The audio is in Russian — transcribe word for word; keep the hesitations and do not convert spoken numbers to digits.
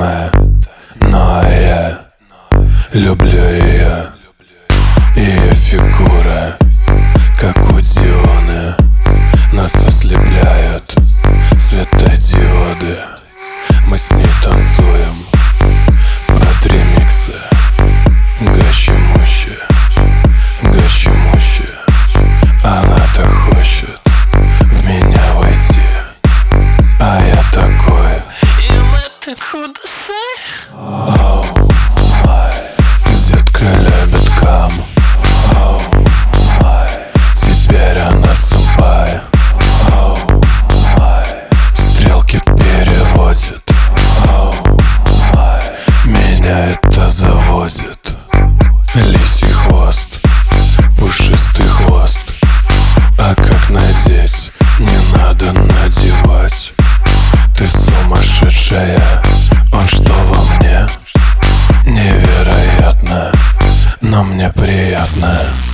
любимая, но я люблю ее. Ее фигура, как у Дионы, нас ослепляют светодиоды. Мы с ней танцуем под ремиксы. Гащи-мущи, гащи-мущи. Она-то хочет в меня войти, а я такой: оу, май, детка любит кам. Оу, май, теперь она сэмпай. Оу, май, стрелки переводит. Оу, май, меня это заводит. Лисий хвост, пушистый хвост. А как надеть? Не надо надевать. Ты сумасшедшая, он что во мне? Невероятно, но мне приятно.